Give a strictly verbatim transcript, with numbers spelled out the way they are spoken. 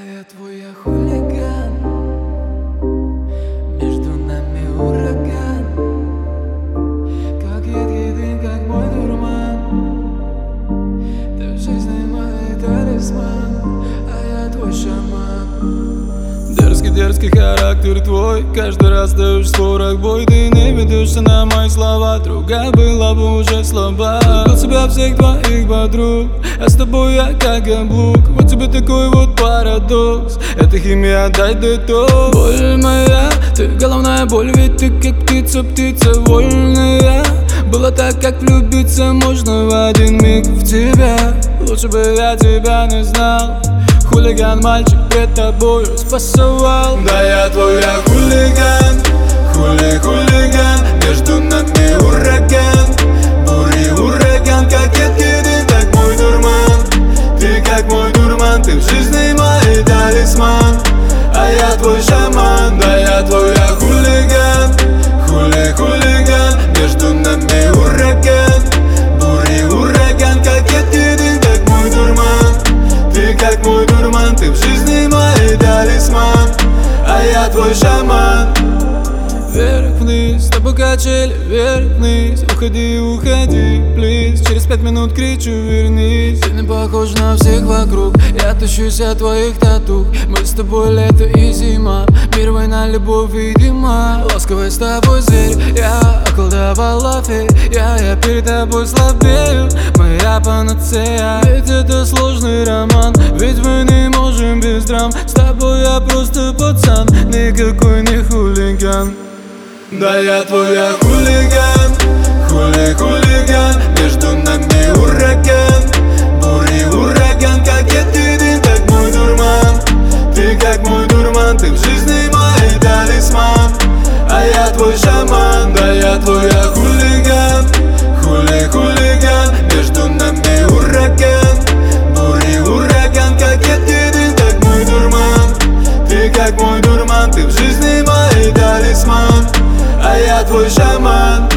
я твой я хулиган, между нами ураган, как едкий дым, как мой дурман. Ты в жизни мой талисман, а я твой шаман. Дерзкий-дерзкий характер твой, каждый раз даешь сорок бой. Ты не ведешься на мои слова, другая была бы уже слаба. Был себя всех твоих подруг, а с тобой я как каблук. Вот тебе такой вот парадокс, это химия, дай детокс. Боль моя, ты головная боль, ведь ты как птица, птица вольная. Было так, как влюбиться можно в один миг в тебя. Лучше бы я тебя не знал. Хулиган, мальчик, пред тобой спасовал. Да я твой я хулиган, хули хулиган, между нами ураган, бури ураган, как едкий дым, как мой дурман. Ты как мой дурман, ты в жизни мой талисман, а я твой шаман. Да я твой я хулиган, хули хулиган, между нами ураган, бури ураган, как едкий дым, как мой дурман. Ты как мой дурман, ты в жизни мой талисман, а я твой шаман. Вверх-вниз, с тобой качели, вверх-вниз. Уходи, уходи, плиз. Через пять минут кричу, вернись. Ты не похож на всех вокруг, я тащусь от твоих татух. Мы с тобой лето и зима, мир, война, любовь, видимо. Ласковый с тобой зверь, я околдовала фей. Я, я перед тобой слабею, моя панацея. Ведь это сложный роман, ведь мы не можем без драм. С тобой я просто пацан, никакой не хулиган. Да я твой я хулиган, хули хулиган, между нами ураган, бури ураган, как едкий дым, как мой дурман. Ты как мой дурман, ты в жизни мой талисман, а я твой шаман. Да я твой я хулиган, хули хулиган, между нами ураган, бури ураган, как едкий дым, как мой дурман. Ты как мой дурман, ты в жизни мой талисман, а я твой шаман.